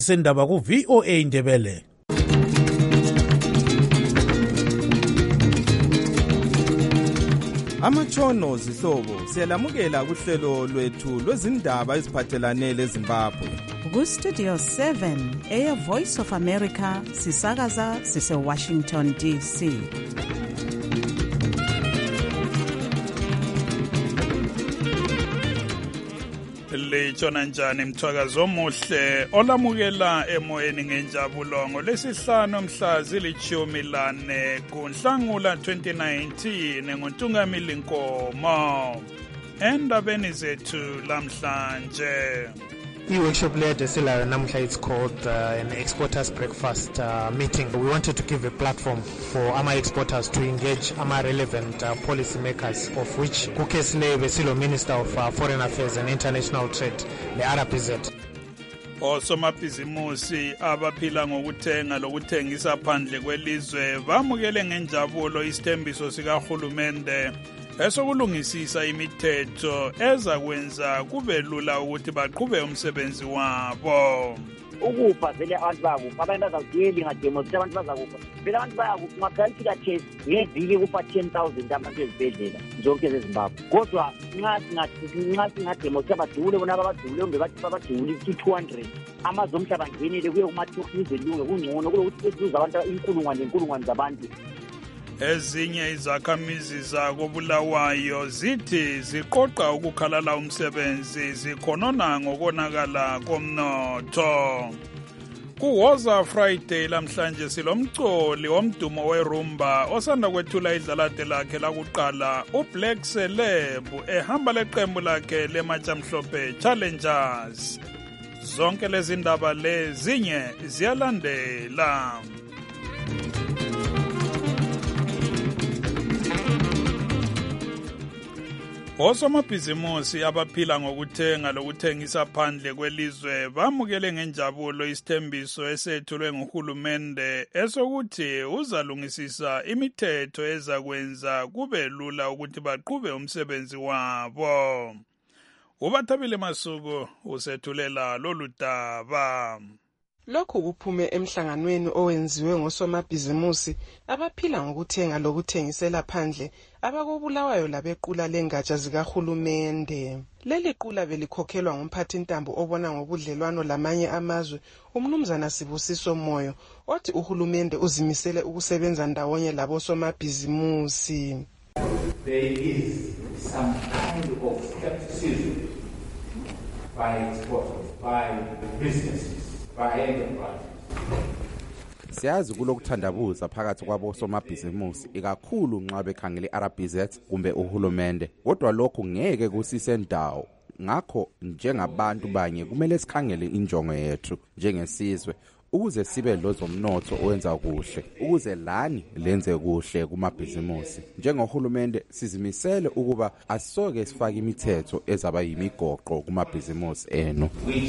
sendaba ku VOA Indebele. Amatshono zihlobo siyalamukela kuhlelo lwethu lwezindaba eziphathelane leZimbabwe. Ku Studio 7 Air Voice of America sisakaza sise Washington DC. Litshona njani mthwakazo omuhle olamukela emoyeni ngenjabulo ngolesihlanu mhla zili-14 kuNhlangula 2019 ngoNtungamili Nkomo. Endabeni zethu lamhlanje, I-workshop led eselayo namhla, it's called an exporters breakfast meeting. We wanted to give a platform for ama-exporters to engage ama-relevant policy makers, of which Kukesile Besilo, Minister of Foreign Affairs and International Trade, the RPZ. Osomabhizimusi abaphila ngokuthenga lokuthengisa phandle kwelizwe bamukele ngenjabulo isithembiso sikahulumende esokulungisisa imithetho ezakwenza kube lula ukuthi baqhube umsebenzi wabo. Ukufa vele abantu bayakufa, abantu bazawudeli ngademo ukuthi abantu bazakufa. Vele abantu bayakufa, ungakhalifika test ngeviki kufa 10,000 abantu ezibhedlela zonke zeZimbabwe. Kodwa nxa singademo ukuthi abadule bona abadule umbe bathi babadule 200 amazwe omhlaba ngenele kuye kuma-2 lunge kungcono kulokuthi bezuza abantu inkulungwane zabantu. Ezinye izakhamizi zakobulawayo zithi ziqoqa ukukhalala umsebenzi zikhonona ngokonakala komnotho. Kuwoza Friday lamhlanje silomculi womdumo werumba osanda kwethula idlalade lakhe lakuqala uBlack Celeb ehamba leqembu lakhe lematshamhlophe Challengers. Zonke lezi ndaba lezinye ziyalandela. Osomabhizimusi abaphila ngokuthenga lokuthengisa phandle kwelizwe bamukele ngenjabulo isithembiso esethulwe nguhulumende esokuthi uzalungisisa imithetho ezakwenza kube lula ukuthi baqhube umsebenzi wabo. Ubathabile Masuku usethulela lolu daba. Lokhu kuphume emhlanganweni owenziwe ngosomabhizimusi abaphila ngokuthenga lokuthengisela phandle abakobulawayo labequla lengatsha zikahulumende. Leli qula belikhokhelwa ngumphathintambo obona ngobudlelwano lamanye amazwe, umnumzana Sibusiso Moyo, othi uhulumende uzimisele ukusebenza ndawonye labosomabhizimusi. There is some kind of skepticism by exporters, by businesses. Siyazi kulokuthandabuza phakathi kwabosomabhizimusi ikakhulu nxa bekhangele iRPZ kumbe uhulumende, kodwa lokho ngeke kusise ndawo. Ngakho njengabantu banye kumele sikhangele injongo yethu njengesizwe ukuze sibe lozomnotho owenza kuhle, ukuze lani lenze kuhle kumabhizimusi. Njengohulumende sizimisele ukuba asoke sifake imithetho ezaba yimigoqo kumabhizimusi enu.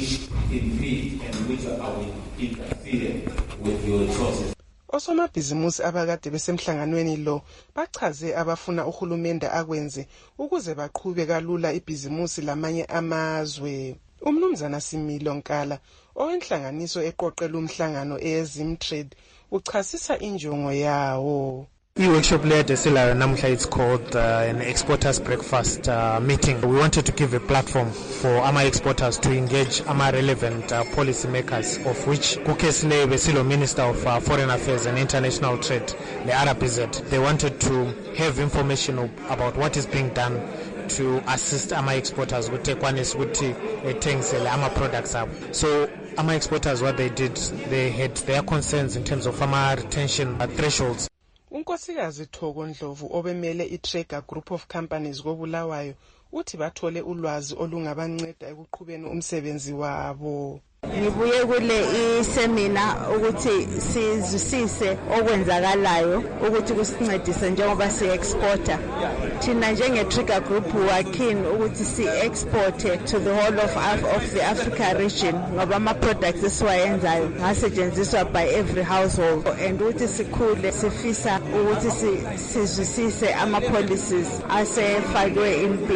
Osomabhizimusi abakade besemhlanganweni lo bachaze abafuna uhulumende akwenze ukuze baqhube kalula ibhizimusi lamanye amazwe. Umnumzana Similo Nkala owenhlanganiso eqoqela umhlangano eZimtrade uchasisa injongo yawo. I-workshop led eselayo namhla, it's called an exporters breakfast meeting. We wanted to give a platform for ama-exporters to engage ama-relevant policy makers, of which Kukesile Besilo, Minister of Foreign Affairs and International Trade, the RPZ. They wanted to have information about what is being done to assist ama-exporters with tekwanis ukuthi ethengisele ama-products up. So ama-exporters, what they did, they had their concerns in terms of ama-retention thresholds. Unkosikazi Thoko Ndlovu obemele iTrega Group of Companies kobulawayo uthi bathole ulwazi olungabanceda ekuqhubeni umsebenzi wabo. Ngibuye kule isemina ukuthi sizwisise okwenzakalayo ukuthi kusincedise njengoba si-exporter. Thina njenge-Trigger Group wakini ukuthi si-exporte to the whole of the Africa region ngoba ama-products esiwayenzayo ngasetshenziswa by every household, and ukuthi sikhule sifisa ukuthi sizwisise ama-policies asefakwe in place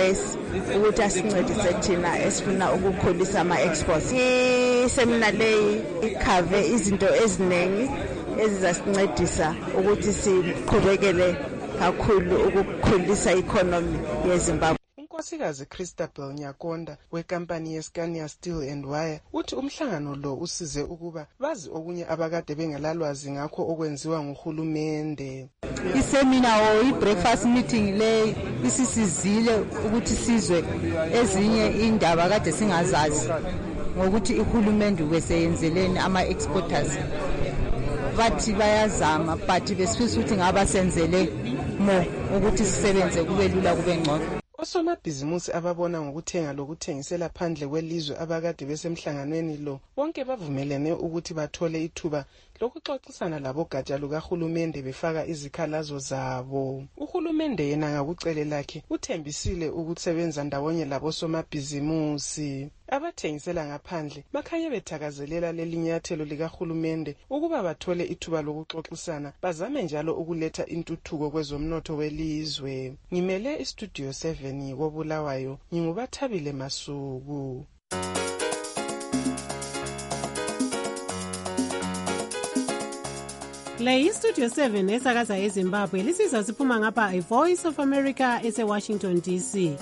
ukuthi asincedise thina esifuna ukukhulisa ama-exports. Isemina leyi ikhave izinto eziningi ezizasincedisa ukuthi siqhubekele kakhulu ukukhulisa i-economy yeZimbabwe. Unkosikazi Christabel Nyakonda wenkampani yeScania Steel and Wire uthi umhlangano lo usize ukuba bazi okunye abakade bengelalwazi ngakho okwenziwa nguhulumende. Isemina i-breakfast meeting le isisizile ukuthi sizwe ezinye indaba kade singazazi ngokuthi ihulumende ubeseyenzeleni ama-exporters. Bathi bayazama but besifisa ukuthi ngabasenzele mo ukuthi sisebenze kube lula kube ngcono. Osomabhizimusi ababona ngokuthenga lokuthengisela phandle kwelizwe abakade besemhlanganweni lo bonke bavumelene ukuthi bathole ithuba lokuxoxisana labogatsha lukahulumende befaka izikhalazo zabo. Uhulumende yena ngakucele lakhe uthembisile ukusebenza ndawonye labosomabhizimusi. Abathengisela ngaphandle bakhanye bethakazelela lelinyathelo likahulumende ukuba bathole ithuba lokuxoxisana bazame njalo ukuletha intuthuko kwezomnotho welizwe. Ngimele istudio 7 koBulawayo, ngingubathabile Masuku. Le istudio 7 esakaza eZimbabwe lisizwa siphuma ngapha iVoice of America eseWashington DC.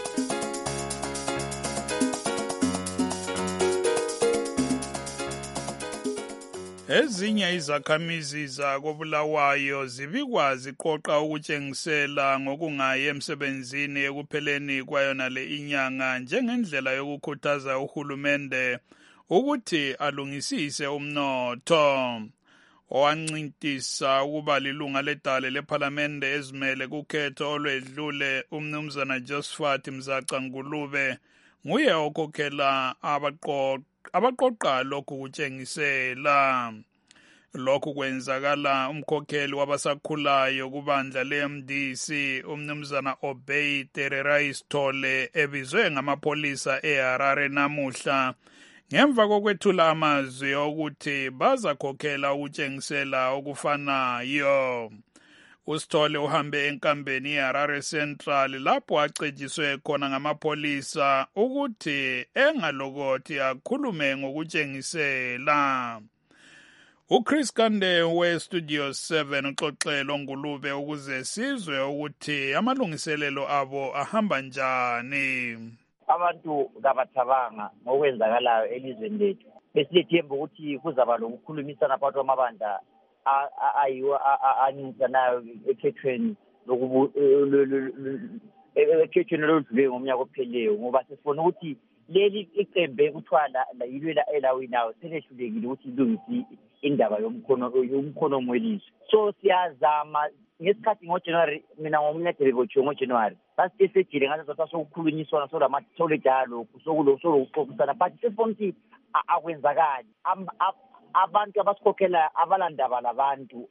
Ezinye izakhamizi zakoBulawayo zibikwa ziqoqa ukutshengisela ngokungayi emsebenzini ekupheleni kwayona le inyanga njengendlela yokukhuthaza uhulumende ukuthi alungisise umnotho. Owancintisa ukuba lilunga ledale lephalamende ezimele kukhetho olwedlule umnumzana Josephat Mzaca Ngulube nguye okhokhela abaqoqa lokhu kutshengisela. Lokhu kwenzakala umkhokheli wabasakhulayo kubandla le-MDC umnumzana Obey Tererai Sithole ebizwe ngamapholisa eHarare namuhla ngemva kokwethula amazwi okuthi bazakhokhela ukutshengisela okufanayo. uSithole uhambe enkambeni yeHarare Central lapho acetshiswe khona ngamapholisa ukuthi engalokothi akhulume ngokutshengisela. uChris Kande weStudio 7 uxoxela Ngulube ukuze sizwe ukuthi amalungiselelo abo ahamba njani. Abantu kabathabanga ngokwenzakalayo elizweni lethu. Besilethemba ukuthi kuzaba lokukhulumisana phakathi kwamabandla ayiwo anintsanayo ekhethweni ekhethweni loludlule ngomnyaka opheleyo ngoba sifuna ukuthi leli icembe kuthiwa yilo elawinayo selehlulekile ukuthi ilungise indaba yomkhono mwelizwe. So siyazama ngesikhathi ngoJanuary mina ngomnyaka bebotshiwe ngoJanuary sasisejile ngaso sokukhulunyiswana soledalo sokuxoxisana but sifuna ukuthi akwenzakali abantu abasikhokhela abalandaba labantu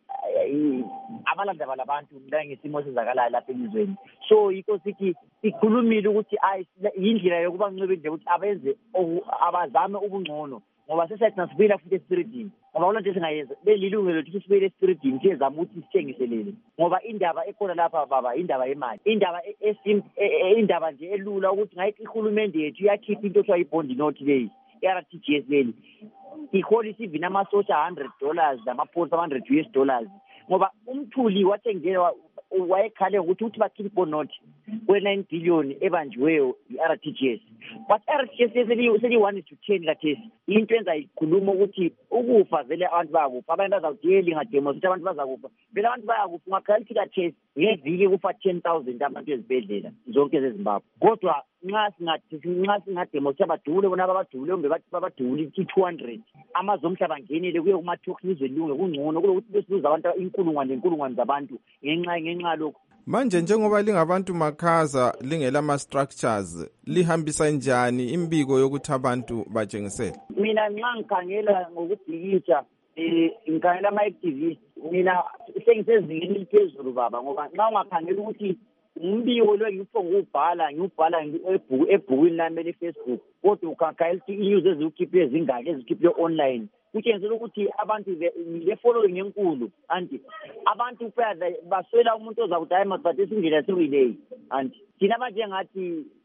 ngesimo sezakalayo lapha elizweni. So yikho sithi ikhulumile ukuthi yindlela yokuba ncwebile ukuthi abenze abazame ubungcono ngoba sesathi nasibuyela futhi esipiritini ngoba loo nto singayenza belilungelo ukuthi sibuyele esipiritini siyezama ukuthi sithengiselele ngoba indaba ekhona lapha baba indaba yemali indaba nje elula ukuthi ngayithi ihulumende yethu iyakhipha into ekuthiwa ibhondi note leyi i-RTGS leli iholisa ivina amasosha $100 namapholisa $100 ngoba umthuli wathengela wayekhale ukuthi bakhiphe ibhonothi kwe-9 billion ebanjiweyo i-RTGS but i-RTGS seli-1:10 kathesi into enza ikhuluma ukuthi ukufa vele abantu bayakufa abantu bazawudiyeli ngademonstrate abantu bazakufa vele abantu bayakufa ungakhalisi kathesi ngeviki kufa 10,000 abantu ezibhedlela zonke zeZimbabwe kodwa nxa singademonstrate badule bona babadule kumbe babadule 200 amazwe omhlaba ngenile kuye kuma-talks izwe lilunge kungcono kulokuthi besizuza abantu inkulungwane zabantu ngenxa lokhu. Manje njengoba lingabantu makhaza lingela ama-structures lihambisa njani imbiko yokuthi abantu batshengisele? Mina nxa ngikhangela ngokubhikisha ngikhangela ama-activist mina sengisezingeni eliphezulu baba ngoba nxa ungakhangela ukuthi umbiko lo ngiwubhala ebhukwini lami le-Facebook kodwa ukhakhayela ukuthi i-news eziwukhiphe ezingaki ezikhiphe online kutshengisa ukuthi abantu le-following enkulu anti abantu baswela umuntu ozakuthi hayi masibathe indlela sekuyileyi anti thina manje ngathi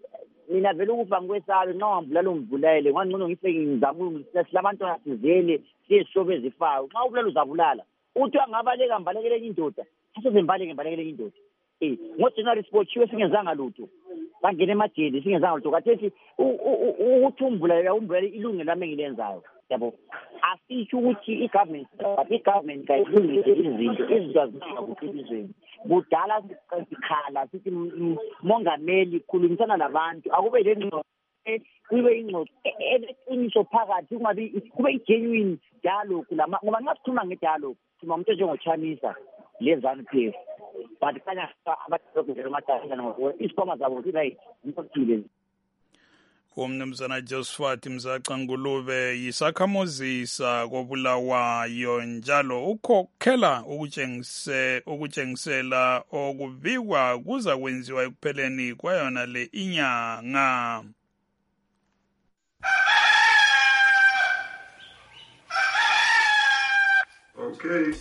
mina vele ukufa ngikwesabe nxa ungambulala ungivulele ngangcono ngifike ngizama silabantwana sizele siyesobe ezifayo nxa ubulala uzabulala uthi angabaleka mbalekele indoda mbalekele indoda ngo-January sibotshiwe singenzanga lutho sangena emajele singenzanga lutho kathesi ukuthi umbulale ilungelo lami engilenzayo yabo asisho ukuthi i-government kayilungise izinto azishakuthi elizweni kudala sikhala sithi mongameli khulumisana nabantu akube le ngxoxo kube ingxoxo eneqiniso phakathi kube i-genuine dialogue ngoba nxa sikhuluma nge-dialogue sima umuntu njengoChamisa le-ZANU-PF but kanya isikhwama zabo zirayiile. Umnumzana Josephat Mzaca Ngulube yisakhamuzisa kobulawayo njalo ukhokhela ukutshengisela okubikwa kuza kwenziwa ekupheleni kwayona le inyanga. Okay.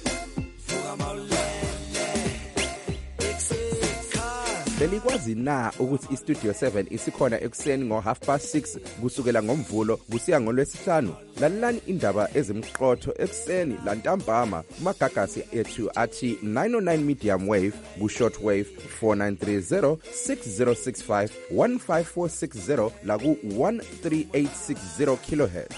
Belikwazi na ukuthi iStudio 7 isikhona ekuseni ngo6:30 kusukela ngomvulo kusiya ngolwesihlanu. Lalelani indaba ezimqotho ekuseni lantambama kumagagasi ethu athi 909 medium wave ku-short wave 4930 6065 15460 la ku 13860 kHz.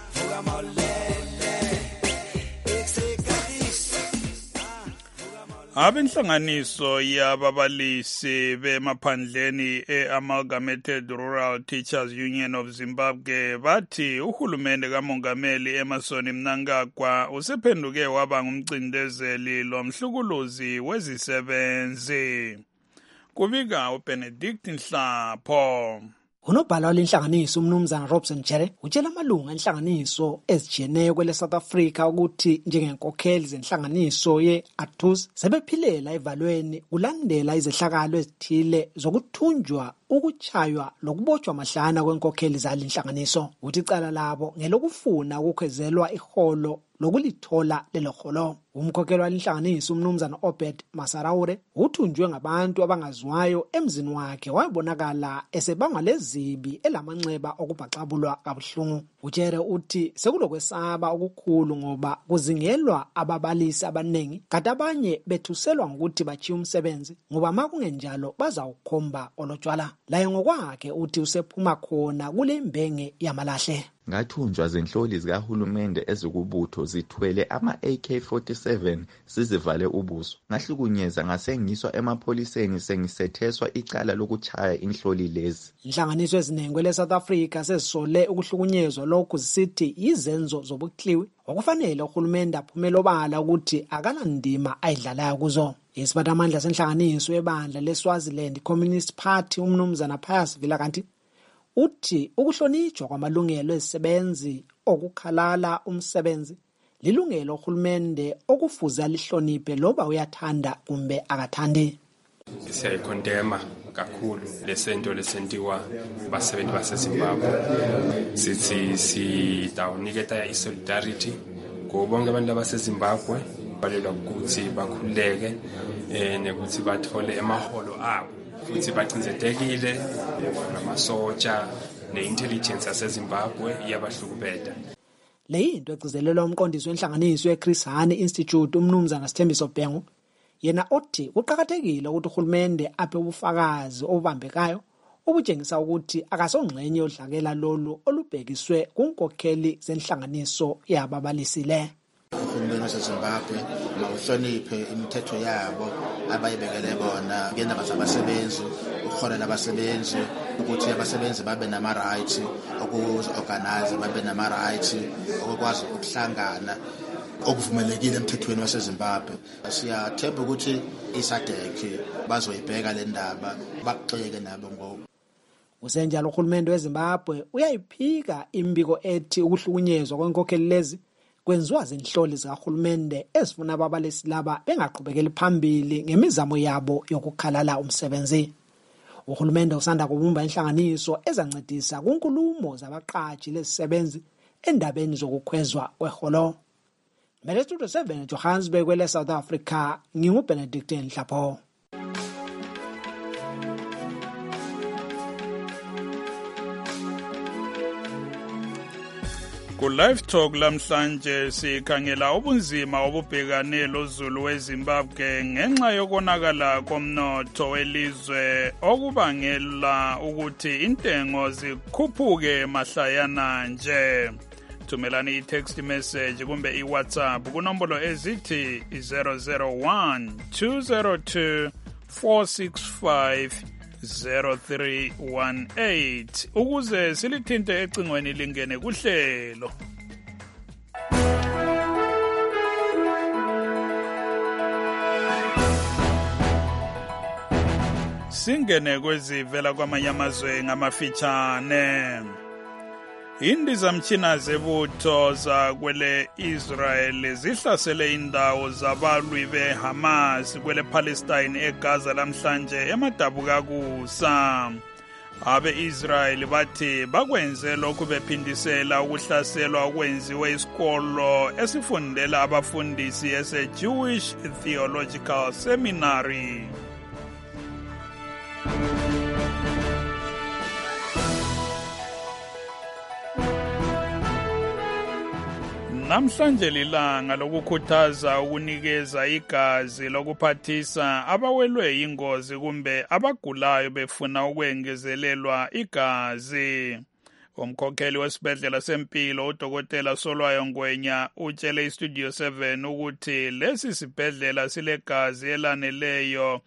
Abenhlanganiso yababalisi bemaphandleni e-Amalgamated Rural Teachers Union of Zimbabwe bathi uhulumende kamongameli Emmerson Mnangagwa usephenduke waba ngumcindezeli lomhlukuluzi wezisebenzi. Kubika uBenedict Nhlapho. Unobhala walenhlanganiso umnumzana Robson Jere utshela amalunga enhlanganiso ezijiyeneyo kwele South Africa ukuthi njengenkokheli zenhlanganiso ye-ATUS sebephilela evalweni kulandela izehlakalo ezithile zokuthunjwa ukuchaywa lokubotshwa mahlana kwenkokheli zalenhlanganiso. Uthi icala labo ngelokufuna ukukhwezelwa iholo lokulithola lelo holo. Umkhokheli walenhlanganiso umnumzana Obed Masaraure uthunjwe ngabantu abangaziwayo emzini wakhe wayebonakala esebanga lezibi elamanxeba okubhaxabulwa kabuhlungu. Ujere uthi sekulokwesaba okukhulu ngoba kuzingelwa ababalisi abanengi kanti abanye bethuselwa ngokuthi bachiya umsebenzi ngoba makungenjalo bazawukhomba olotshwala. Laye ngokwakhe uthi usephuma khona kule mbenge yamalahle. Ngathunjwa zenhloli zikahulumende ezikubutho zithwele ama-AK-47 sizivale ubuso. Ngahlukunyeza ngasengiswa emapholiseni sengisetheswa icala lokuchaya inhloli lezi. Inhlanganiso eziningi kwele South Africa sezisole ukuhlukunyezwa lokhu zisithi yizenzo zobukliwi okufanele uhulumende aphumele obala ukuthi akalandima ayidlalayo kuzo. Isiphathamandla senhlanganiso ebandla leSwaziland Communist Party umnumzana Pius Vilakanti uthi ukuhlonitshwa kwamalungelo ezisebenzi okukhalala umsebenzi lilungelo uhulumende okufuza lihloniphe loba uyathanda kumbe akathandi. Siyayikondema kakhulu lesento lesentiwa basebenzi baseZimbabwe. Sithi sidawuniketa isolidarity kubonke abantu baseZimbabwe balelwa ukuthi bakhululeke nekuthi bathole emaholo abo. Futhi baqinzetekile namasotsha ne-intelligence yaseZimbabwe iyabahlukubeda. Le into egcizelelwa umqondisi wenhlanganiso eChris Hani Institute umnumzana Sithembiso Bhengu yena othi kuqhakathekile ukuthi uhulumende aphe ubufakazi obubambekayo obutshengisa ukuthi akasongxenye yodlakela lolu olubhekiswe kunkokheli zenhlanganiso yababalisi le. Uhulumeni waseZimbabwe mawuhloniphe imithetho yabo abayibekele bona ngendaba zabasebenzi, ukuholela abasebenzi, ukuthi abasebenzi babe nama-rights, okuorganize babe nama-rights, okukwazi ukuhlangana okuvumelekile emthethweni waseZimbabwe. Siyathemba ukuthi iSADC bazoyibheka le ndaba baxeke nabo ngoku. Usenjalo uhulumende weZimbabwe uyayiphika imbiko ethi ukuhlukunyezwa kwenkokheli lezi kwenziwa zinhloli zikahulumende ezifuna ababalisi laba bengaqhubekeli phambili ngemizamo yabo yokukhalala umsebenzi. Uhulumende usanda kubumba inhlanganiso ezancedisa kunkulumo zabaqashi lezisebenzi endabeni zokukhwezwa kweholo. Mele Studio 7 Johannesburg kwele South Africa nginguBenedict Nhlapho. Ku-Live Talk lamhlanje sikhangela ubunzima obubhekane loZulu weZimbabwe ngenxa yokonakala komnotho welizwe okubangela ukuthi intengo zikhuphuke mahlayana nje. Thumelani i-text message kumbe i-WhatsApp kunombolo ezithi 001 202 465 0318 ukuze silithinte ecingweni lingene kuhlelo. Singene kwezivela kwamanye amazwe ngamafitshane. Indizamtshina zebutho zakwele Israel zihlasele indawo zabalwi beHamas kwele Palestine eGaza lamhlanje emadabukakusa. Abe-Israel bathi bakwenze lokhu bephindisela ukuhlaselwa okwenziwe isikolo esifundela abafundisi ese-Jewish Theological Seminary. Namhlanje lilanga lokukhuthaza ukunikeza igazi lokuphathisa abawelwe ingozi kumbe abagulayo befuna ukwengezelelwa igazi. Umkhokheli wesibhedlela sempilo uDokotela Solwayo Ngwenya utshele iStudio 7 ukuthi lesi sibhedlela silegazi elaneleyo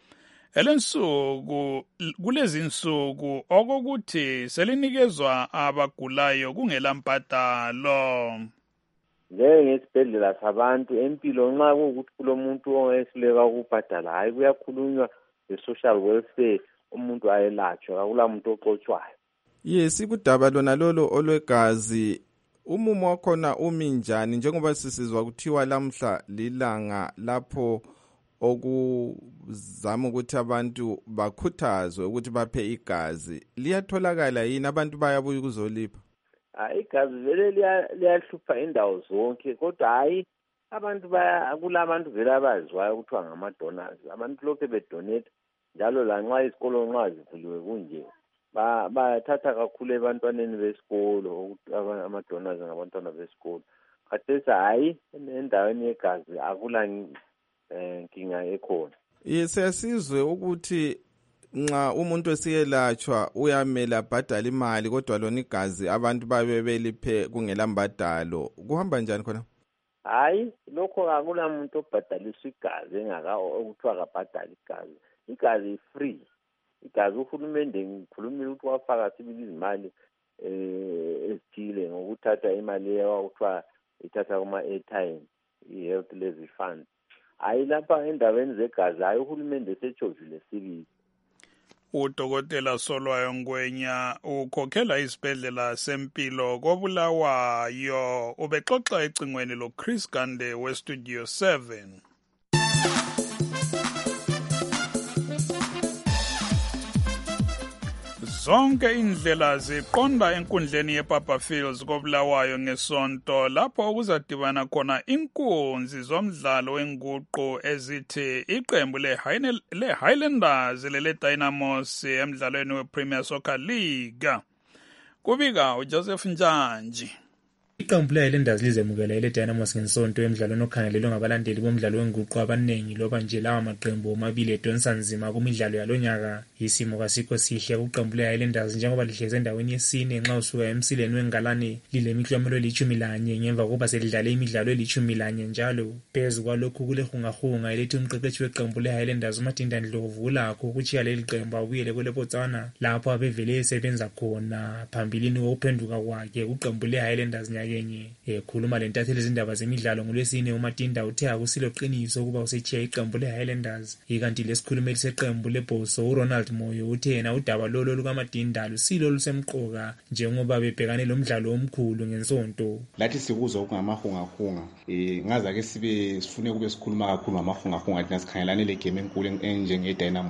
kulezi insuku okokuthi selinikezwa abagulayo kungela mbadalo. Njengesibhedlela sabantu empilo nxa kuwukuthi kulomuntu ongehluleka ukubhadala hayi kuyakhulunywa nge-social welfare umuntu ayelatshwe akula muntu oxotshwayo. Yes, kudaba lona lolo olwegazi umumo wakhona umi njani njengoba sisizwa kuthiwa lamhla lilanga lapho okuzama ukuthi abantu bakhuthazwe ukuthi baphe igazi. Liyatholakala yini abantu bayabuya ukuzolipha? Igazi vele liyahlupha indawo zonke kodwa hayi abantu kulabantu vele abaziwayo kuthiwa ngama-donors. Abantu lokhu bedonate njalo lanxa izikolo nxa zivuliwe kunje bathatha kakhulu ebantwaneni besikolo ama-donors ngabantwana besikolo. Khathesi hayi endaweni yegazi akula nkinga ekhona. Siyasizwe ukuthi nxa umuntu esiyelatshwa uyamela abhadala imali kodwa lona igazi abantu babe beliphe kungela mbadalo. Kuhamba njani khona? Hayi lokho akula muntu obhadaliswa igazi okuthiwa akabhadala igazi. Igazi free. Igazi uhulumende ngikhulumile ukuthi wafaka sibili izimali ezithile ngokuthatha imali yakuthiwa ithatha kuma-airtime i-health levy fund. Hayi lapha endaweni zegazi hayi uhulumende esetshovile sibili. uDokotela Solwayo Ngwenya ukhokhela isibhedlela sempilo koBulawayo ubexoxa ecingweni lo Chris Gande weStudio 7. Zonke indlela ziqonda enkundleni yePapa Fields koBulawayo ngesonto lapho okuzadibana khona inkunzi zomdlalo wenguqu ezithi iqembu le-Highlanders lele-Dynamos emdlalweni we-Premier Soccer League. Kubika uJoseph Njanji. Iqembu le-Highlanders lizemukela ile-Dynamos ngensonto emidlalweni okhangelelwe ngabalandeli bomdlalo wenguqu abaningi loba nje lawa maqembu omabili edonsa nzima kumidlalo yalonyaka. Isimo kasikho sihle kuqembu le-Highlanders njengoba lihleze endaweni yesine nxa usuka emsileni wengalane lilemiklomelo eli-11 ngemva kokuba selidlale imidlalo eli-11 njalo. Phezu kwalokhu kulehungahunga elithi umqeqeshi weqembu le-Highlanders uMatinda Ndlovu ulakho ukutshiya leli qembu abuyele kweleBotswana lapho abevele esebenza khona phambilini kokuphenduka kwakhe kuqembu le-Highlanders nyakenye. Ekhuluma lentatheli izindaba zemidlalo ngolwesine uMatinda uthe akusilo qiniso ukuba usetshiya iqembu le-Highlanders. Ikanti lesikhulumeli seqembu leBhoso uRonald Moyo uthe yena udaba lolo lukaMatinda lusilo lusemqoka njengoba bebhekane lomdlalo omkhulu ngensonto. Lathi sikuzwa okungamahungahunga ngaza ke sifune kube sikhuluma kakhulu ngamahungahunga thina sikhangelane le game enkulu enjenge Dynamos.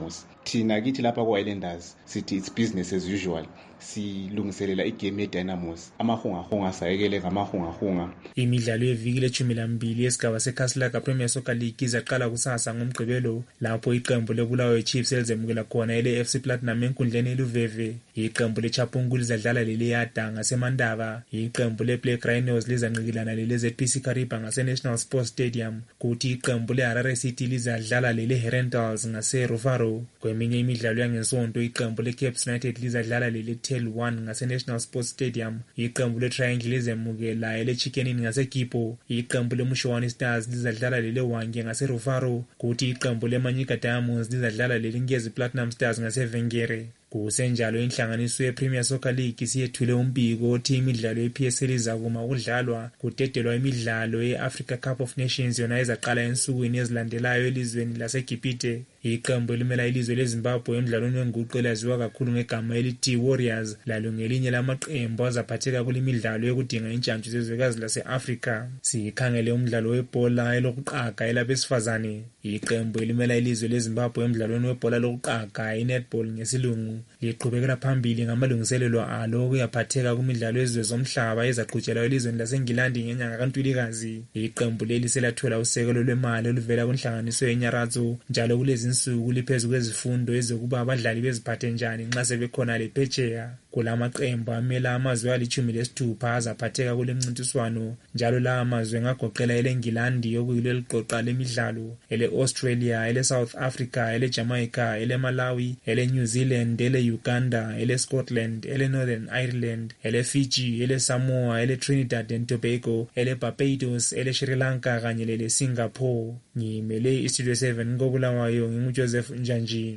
thina kithi lapha ku-Highlanders sithi it's business as usual, silungiselela igame ye-Dynamos. Amahungahunga sayekele ngamahungahunga. Imidlalo yeviki le-12 yesigaba seKhasilaka Premier Soccer League izaqala kusasa ngoMgqibelo lapho iqembu leBulawayo Chiefs elizemukela khona ele-FC Platinum enkundleni eLuveve. Iqembu leChapungu lizadlala leliyada ngaseMandaba. Iqembu leBlack Rhinos lizanqikilana lele-ZPC Kariba ngase-National Sports Stadium. Kuthi iqembu leHarare City lizadlala lele-Herentals ngase-Rufaro. Kweminye imidlalo yangesonto iqembu leCaps United lizadlala lele-Tel 1 ngase-National Sports Stadium. Iqembu leTriangle lizemukela ele-Chicken ngaseGipo. Iqembu leMushwane Stars lizadlala lele-Wange ngase-Rufaro. Kuthi iqembu leManyika Diamonds lizadlala lele-Nkezi Platinum Stars ngase-Vengere. Kusenjalo inhlanganiso ye-Premier Soccer League siyethule umbiko othi imidlalo ye-PSL izakuma ukudlalwa kudedelwa imidlalo ye-Africa Cup of Nations yona ezaqala ensukwini ezilandelayo elizweni laseGibhite. Iqembu elimela ilizwe leZimbabwe emidlalweni wenguqu elaziwa kakhulu ngegama elithi Warriors lalo ngelinye lamaqembu azaphatheka kulimidlalo yokudinga intshantshu zezwekazi lase-Afrika. Sikhangele umdlalo webhola elokuqaga elabesifazane. Iqembu elimela ilizwe leZimbabwe emidlalweni webhola lokuqaga i-netball ngesilungu liqhubekela phambili ngamalungiselelo alo okuyaphatheka kumidlalo yezizwe zomhlaba ezaqhutshelwa elizweni laseNgilandi ngenyanga kaNtulikazi. Iqembu leli selathola usekelo lwemali oluvela kunhlanganiso yeNyaratho njalo kulezi insuku liphezu kwezifundo ezokuba abadlali beziphathe njani nxa sebekhona lephetsheya. Kulamaqembu amela amazwe ali-16 azaphatheka kule mncintiswano njalo la amazwe ngagoqela ele-Ngilandi okuyilo eliqoqa lemidlalo, ele-Australia, ele-South Africa, ele-Jamaica, ele-Malawi, ele-New Zealand, ele-Uganda, ele-Scotland, ele-Northern Ireland, ele-Fiji, ele-Samoa, ele-Trinidad and Tobago, ele-Barbados, ele-Sri Lanka kanye lele-Singapore. Ngimele iStudio 7 koBulawayo nginguJoseph Njanji.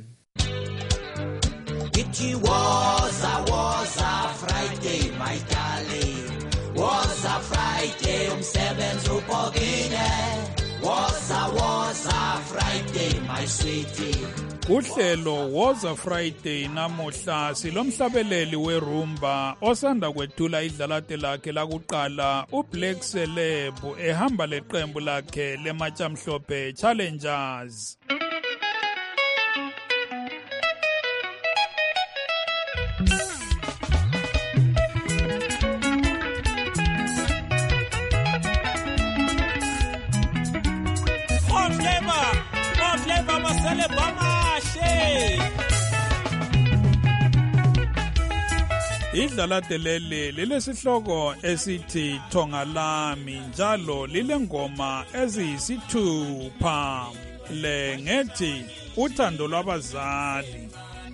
It was a Friday, my darling. Was a Friday, umsebenzi ubhokile. Was a Friday, my sweetie. Uhlelo was a Friday namuhla silomhlabeleli werumba osanda kwethula idlalate lakhe lakuqala uBlack Celeb ehamba leqembu lakhe leMatshamhlophe Challengers. Idlalate leli lilesihloko esithi Thonga Lami njalo lilengoma eziyisithupha le ngethi uthando lwabazali.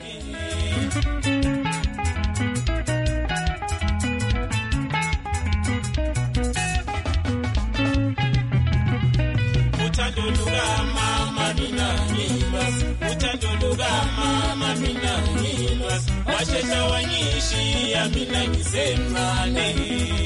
Uthando lukamama mina ngilwazi, uthando lukamama mina ngilwazi, washesha wanyishiya mina ngisemncane.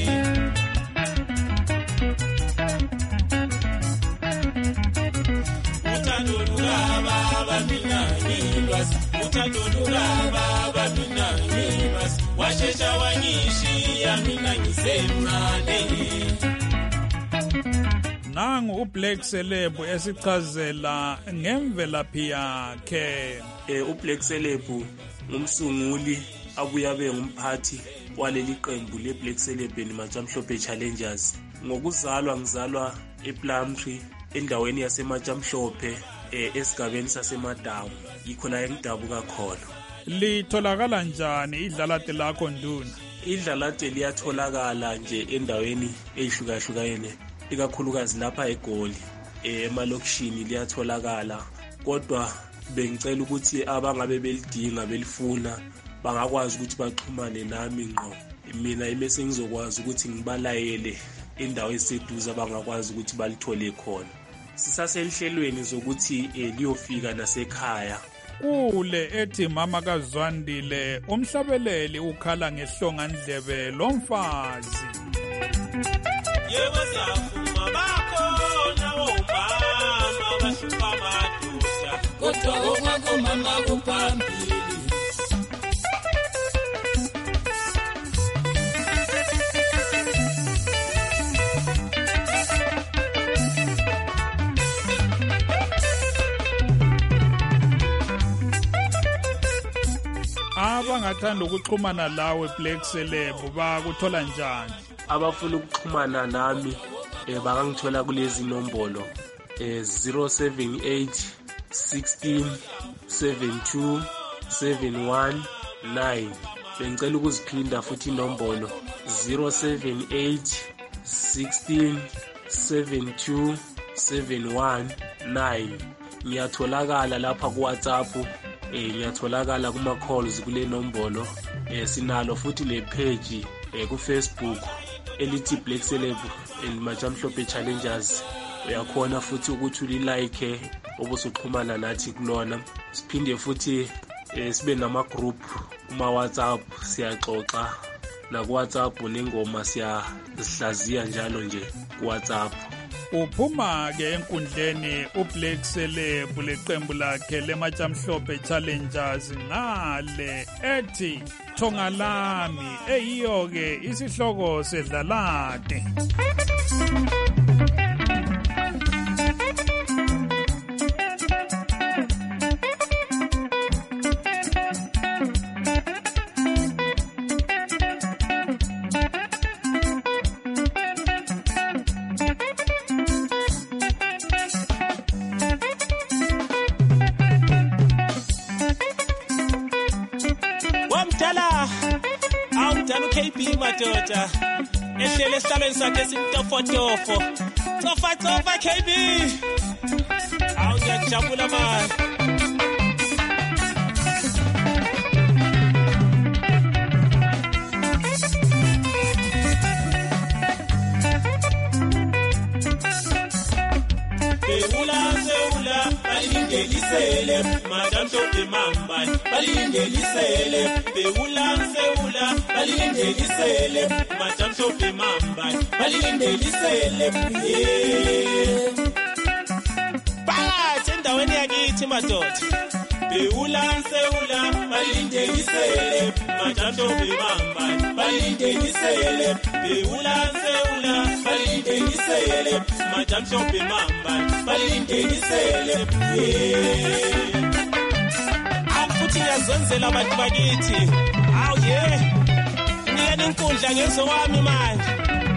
Uthando lukababa mina ngilwazi, uthando lukababa mina ngilwazi, washesha wanyishiya mina ngisemncane. Nangu uBlack Celeb esichazela ngemvelaphi yakhe. uBlack Celeb ngumsunguli abuya abe ngumphathi waleli qembu leBlack Celeb neMatshamhlophe Challengers. Ngokuzalwa ngizalwa ePlumtree endaweni yaseMatshamhlophe esigabeni saseMadamu, yikho la engidabuka khona. Litholakala njani idlalate lakho nduna? Idlalate liyatholakala nje endaweni ehlukahlukene, ikakhulukazi lapha eGoli emalokishini liyatholakala, kodwa bengicela ukuthi abangabe belidinga belifuna bangakwazi ukuthi baxhumane nami ngqo. Mina emese ngizokwazi ukuthi ngibalayele indawo eseduze abangakwazi ukuthi balithole khona. Sisaselihlelweni zokuthi liyofika nasekhaya. Kule ethi mama kaZwandile umhlabeleli ukhala ngehlongandlebe lomfazi. Yebo siyavuma bakhona omama bashupha madoda, kodwa ongakho mama kuphambili. abangathanda ukuxhumana lawe Black Celeb bakuthola njani? Abafuna ukuxhumana nami bangangithola kulezi nombolo 078 16 72 719. Bengicela ukuziphinda futhi inombolo 078 16 72 719. Ngiyatholakala lapha ku WhatsApp, ngiyatholakala kuma calls kule nombolo. Sinalo futhi le page ku Facebook elithi Black Celeb and Majamhlophe Challengers. Uyakhona futhi ukuthi ulike obusuxhumana nathi kulona. Siphinde futhi sibe nama group kuma WhatsApp, siyaxoxa na ku WhatsApp nengoma siyazihlaziya njalo nje ku WhatsApp. Uphuma ke enkundleni uBlack Celeb leqembu lakhe leMajamhlophe Challengers ngale ethi Thonga Lami, eyiyo ke isihloko sedlalade. Madoda ehlele esihlalweni sakhe simtofotofo tofa KB ngiyajabula manje. Balingelisele Majamhlophe mamba balingelisele Seula balingelisele Majamhlophe mamba balingelisele phakathi endaweni yakithi madoda Seula balingelisele Majamhlophe mamba balingelisele Seula balingelisele Majamhlophe mamba balingelisele futhi ngiyazenzela abantu bakithi. Ngiyena inkundla ngezo wami manje.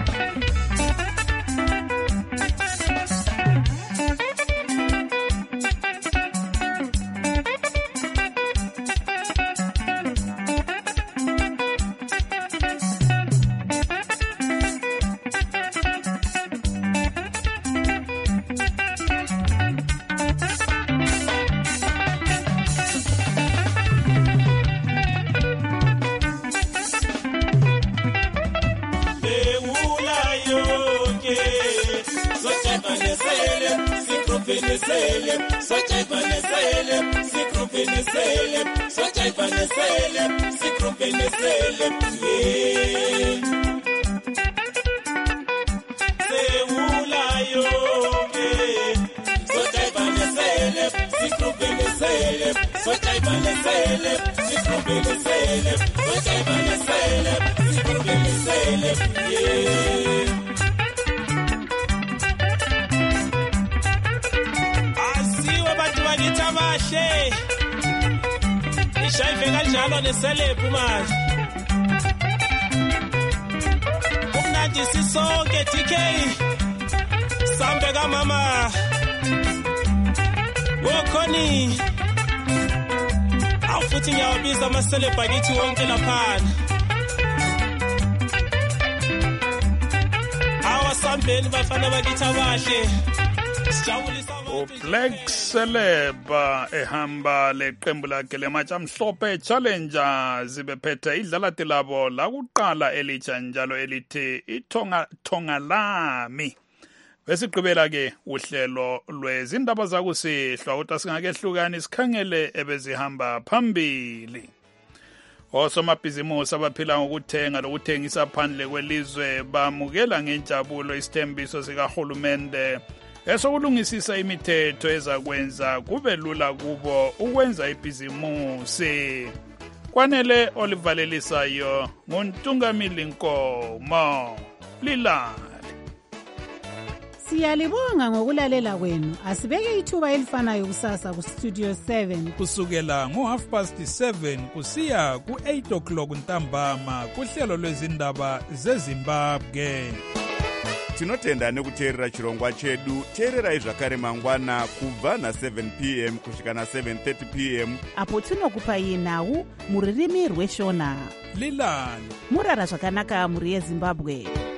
Asiwe abantu bakithi abahle. Ishayive kanjalo neceleb manje. Kumnandi sisonke DK. Sambe kamama. Wokhoni. Awufuthi ngiyawabiza amaceleb bakithi wonke laphana. Awasambeni bafana bakithi abahle. Black Celeb ehamba leqembu lakhe leMajamhlophe Challengers bephethe idlalati labo lakuqala elitsha njalo elithi Thonga Lami. Besigqibela ke uhlelo lwezindaba zakusihlwa kodwa singakehlukani sikhangele ebezihamba phambili. Osomabhizimusi abaphila ngokuthenga lokuthengisa phandle kwelizwe bamukela ngenjabulo isithembiso sikahulumende esokulungisisa imithetho ezakwenza kube lula kubo ukwenza ibhizimusi. Kwanele olivalelisayo nguNtungamili Nkomo Lilale. Siyalibonga ngokulalela kwenu. Asibeke ithuba elifanayo kusasa ku Studio 7 kusukela ngo7:30 kusiya ku8 o'clock ntambama kuhlelo lwezindaba zeZimbabwe. Tinotenda nekuteerera chirongwa chedu. Teererai zvakare mangwana kubva na7 p.m. kusvika na7:30 p.m. apo tinokupai nhau muririmi rweshona. Lilani murara zvakanaka muri yeZimbabwe.